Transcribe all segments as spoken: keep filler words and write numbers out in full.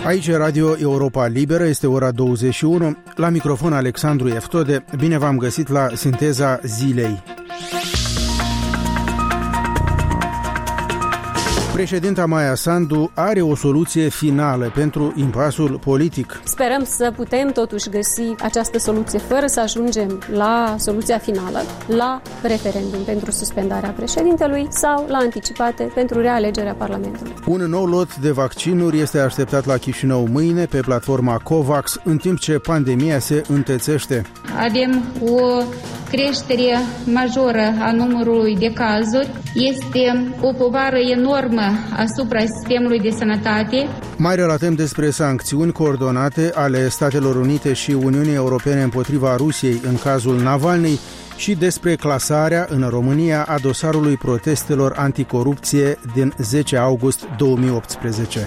Aici e Radio Europa Liberă, este ora douăzeci și unu. La microfon Alexandru Eftode. Bine v-am găsit la Sinteza Zilei. Președinta Maia Sandu are o soluție finală pentru impasul politic. Sperăm să putem totuși găsi această soluție fără să ajungem la soluția finală, la referendum pentru suspendarea președintelui sau la anticipate pentru realegerea Parlamentului. Un nou lot de vaccinuri este așteptat la Chișinău mâine pe platforma COVAX, în timp ce pandemia se întețește. Avem o creștere majoră a numărului de cazuri. Este o povară enormă asupra sistemului de sănătate. Mai relatăm despre sancțiuni coordonate ale Statelor Unite și Uniunii Europene împotriva Rusiei în cazul Navalny și despre clasarea în România a dosarului protestelor anticorupție din zece august două mii optsprezece.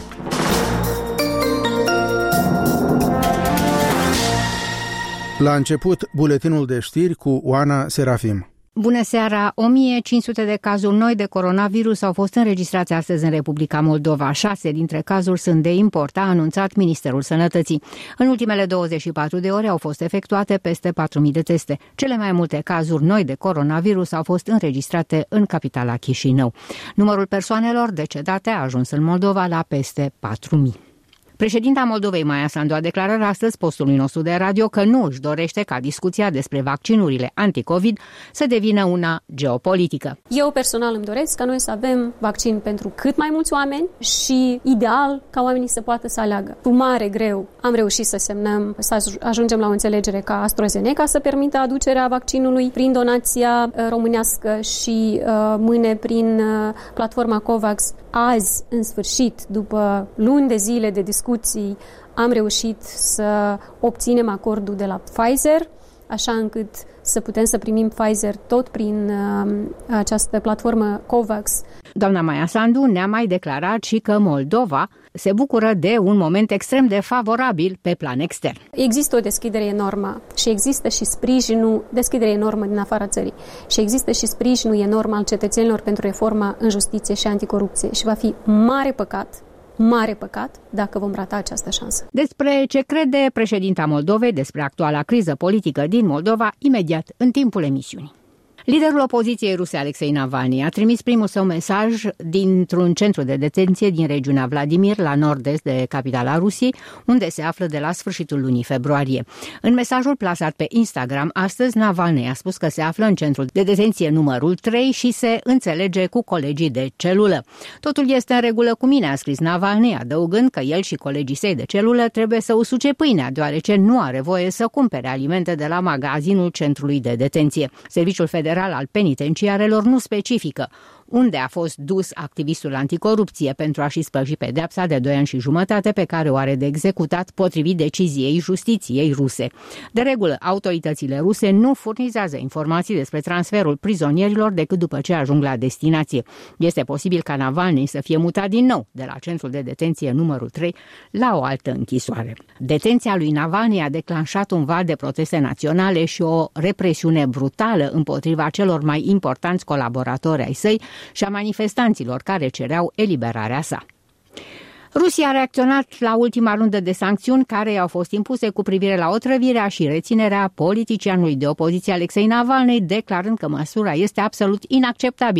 La început, buletinul de știri cu Oana Serafim. Bună seara! o mie cinci sute de cazuri noi de coronavirus au fost înregistrați astăzi în Republica Moldova. Șase dintre cazuri sunt de import, a anunțat Ministerul Sănătății. În ultimele douăzeci și patru de ore au fost efectuate peste patru mii de teste. Cele mai multe cazuri noi de coronavirus au fost înregistrate în capitala Chișinău. Numărul persoanelor decedate a ajuns în Moldova la peste patru mii. Președinta Moldovei, Maia Sandu, a declarat astăzi postului nostru de radio că nu își dorește ca discuția despre vaccinurile anti-COVID să devină una geopolitică. Eu personal îmi doresc ca noi să avem vaccin pentru cât mai mulți oameni și ideal ca oamenii să poată să aleagă. Cu mare greu am reușit să semnăm, să ajungem la o înțelegere ca AstraZeneca să permită aducerea vaccinului prin donația românească și uh, mâine prin uh, platforma COVAX. Azi, în sfârșit, după luni de zile de discuții, am reușit să obținem acordul de la Pfizer, așa încât să putem să primim Pfizer tot prin uh, această platformă COVAX. Doamna Maia Sandu ne-a mai declarat și că Moldova se bucură de un moment extrem de favorabil pe plan extern. Există o deschidere enormă și există și sprijinul, deschidere enormă din afara țării și există și sprijinul enorm al cetățenilor pentru reforma în justiție și anticorupție și va fi mare păcat Mare păcat dacă vom rata această șansă. Despre ce crede președinta Moldovei despre actuala criză politică din Moldova, imediat în timpul emisiunii. Liderul opoziției ruse Alexei Navalny a trimis primul său mesaj dintr-un centru de detenție din regiunea Vladimir, la nord-est de capitala Rusiei, unde se află de la sfârșitul lunii februarie. În mesajul plasat pe Instagram, astăzi Navalny a spus că se află în centrul de detenție numărul trei și se înțelege cu colegii de celulă. Totul este în regulă cu mine, a scris Navalny, adăugând că el și colegii săi de celulă trebuie să usuce pâinea, deoarece nu are voie să cumpere alimente de la magazinul centrului de detenție. Serviciul Federal al penitenciarelor nu specifică unde a fost dus activistul anticorupție pentru a-și spăși pedeapsa de doi ani și jumătate pe care o are de executat potrivit deciziei justiției ruse. De regulă, autoritățile ruse nu furnizează informații despre transferul prizonierilor decât după ce ajung la destinație. Este posibil ca Navalny să fie mutat din nou de la centrul de detenție numărul trei la o altă închisoare. Detenția lui Navalny a declanșat un val de proteste naționale și o represiune brutală împotriva celor mai importanți colaboratori ai săi și a manifestanților care cereau eliberarea sa. Rusia a reacționat la ultima rundă de sancțiuni care au fost impuse cu privire la otrăvirea și reținerea politicianului de opoziție Alexei Navalny, declarând că măsura este absolut inacceptabilă